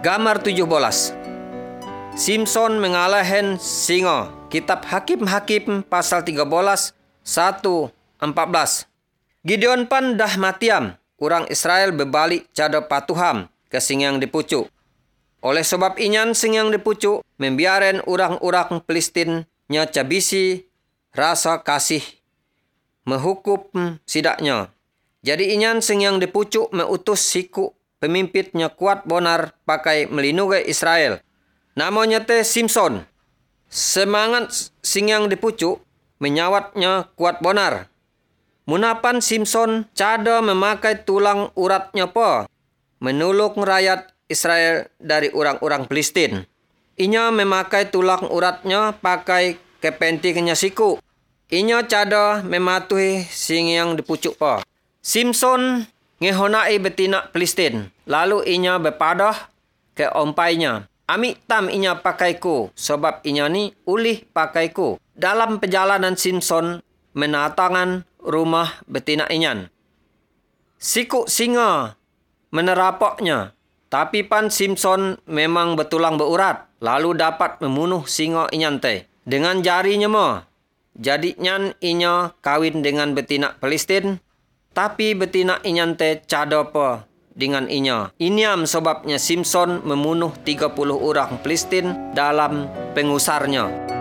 Gambar 17. Simson mengalahin singa. Kitab Hakim-Hakim pasal 13, 1-14. Gideon pan dah matiam. Orang Israel berbalik cada patuham ke singyang dipucuk. Oleh sebab inyan singyang dipucuk, membiaren orang-orang Palestin nya cabisi rasa kasih menghukum sidaknya. Jadi inyan singyang dipucuk mengutus siku pemimpinnya kuat bonar pakai melindungi Israel. Namanya teh Simson. Semangat singyang dipucuk menyawatnya kuat bonar. Munapan Simson cada memakai tulang uratnya po menolong rakyat Israel dari orang-orang Palestin. Inya memakai tulang uratnya pakai kepentingnya siku. Inya cada mematuhi singyang dipucuk po. Simson ngehonai betina Palestin. Lalu inya berpadah ke ompainya. Amik tam inya pakaiku, sebab inya ni ulih pakaiku. Dalam perjalanan Simson menatangan rumah betina inyan. Siku singa menerapaknya. Tapi pan Simson memang betulang berurat. Lalu dapat membunuh singa inyan teh. Dengan jarinya mo. Jadi nyan inya kawin dengan betina Palestin. Tapi betina inyan teh cada apa dengan inya. Iniam sebabnya Simson membunuh 30 orang Palestin dalam pengusarnya.